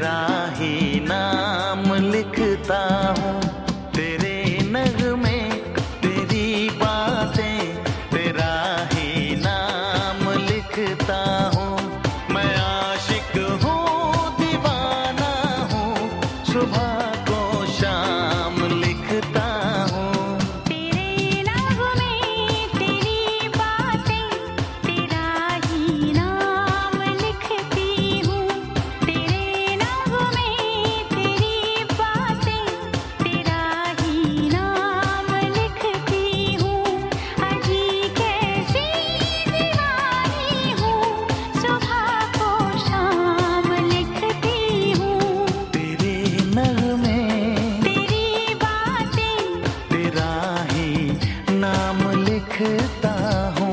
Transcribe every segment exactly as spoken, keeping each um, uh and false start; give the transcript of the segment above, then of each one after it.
तेरा ही नाम लिखता हूँ, तेरे नगमे तेरी बातें, तेरा ही नाम लिखता हूँ। मैं आशिक हूँ दीवाना हूँ, सुबह को शाम लिखता हूँ। तेरे नगमे तेरी बातें, तेरा ही नाम लिखती हूँ। तेरे नगमे तेरी बातें, तेरा ही नाम लिखती हूँ। अजी कैसी दीवानी हूँ, सुबह को शाम लिखती हूँ। तेरे नगमे तेरी बातें, तेरा ही नाम लिखता हूँ।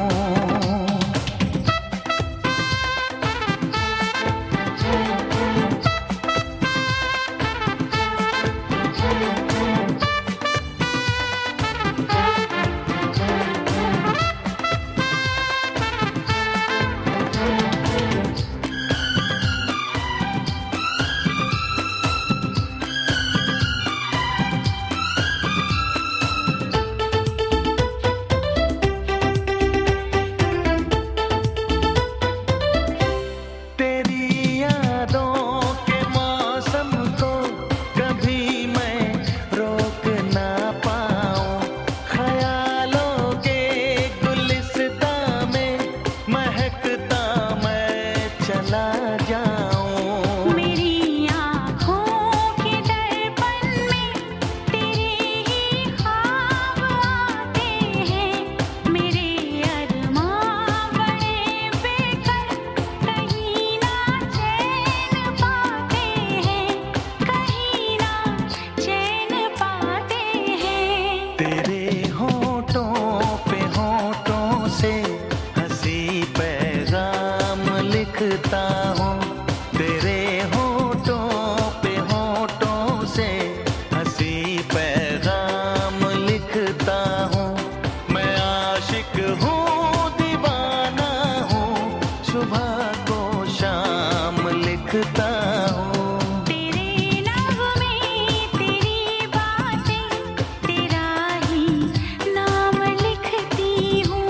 तेरी यादों के मौसम को कभी मैं रोक ना पाऊं, ख्यालों के गुलिस्तां में महकता मैं चला जाऊं। मेरी आँखों के दर्पण में तेरे ही ख्वाब आते हैं। मेरे अरमां बड़े बेकर, कहीं ना चैन पाते हैं, कहीं ना चैन पाते हैं। तेरे होठों पे होठों से हंसी पैगाम लिखता हूँ, तेरे होठों पे होठों से हंसी पैगाम लिखता हूँ। मैं आशिक हूँ दीवाना हूँ, सुबह को शाम लिखता हूँ। तेरे नगमे तेरी बातें, तेरा ही नाम लिखती हूँ।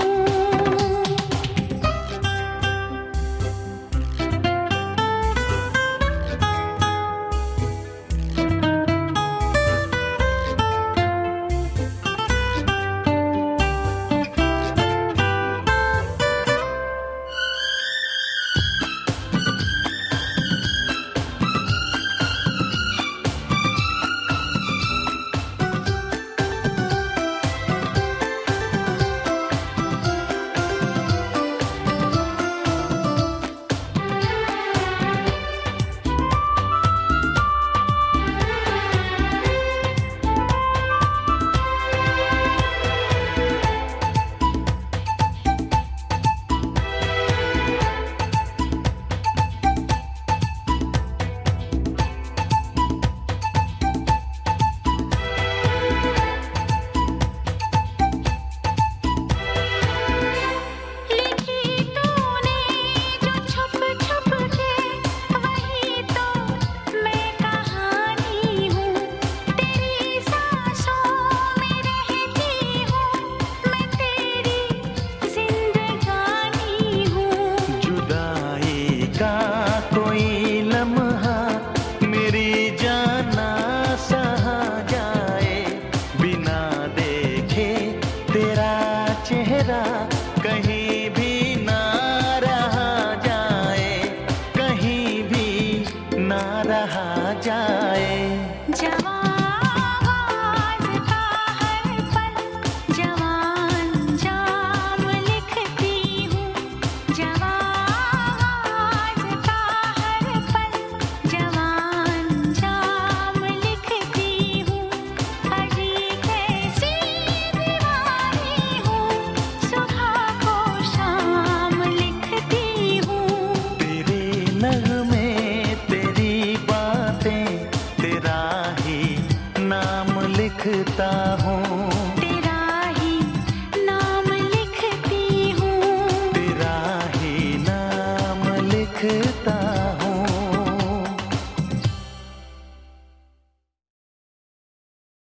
लिखी तूने जो छुप छुप के, वही तो मैं कहानी हूँ। तेरी सांसों में रहती हूँ, मैं तेरी जिंदगानी हूँ। जुदाई का कोई लम्हा मेरी जाना सहा जाए, बिना देखे तेरा चेहरा कहीं भी ना रहा जाए, कहीं भी ना रहा जाए। जवां